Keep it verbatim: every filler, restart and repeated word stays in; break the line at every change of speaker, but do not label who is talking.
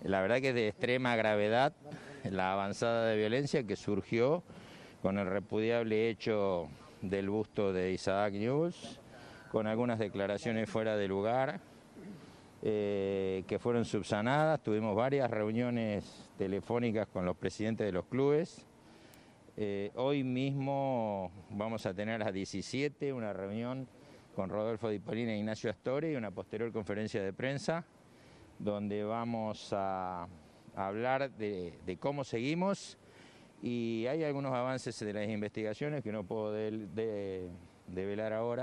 La verdad que es de extrema gravedad la avanzada de violencia que surgió con el repudiable hecho del busto de Isaac Newell's, con algunas declaraciones fuera de lugar, eh, que fueron subsanadas. Tuvimos varias reuniones telefónicas con los presidentes de los clubes. Eh, hoy mismo vamos a tener a las diecisiete una reunión con Rodolfo Di Polina e Ignacio Astori y una posterior conferencia de prensa donde vamos a, a hablar de, de cómo seguimos, y hay algunos avances de las investigaciones que no puedo de, de, develar ahora.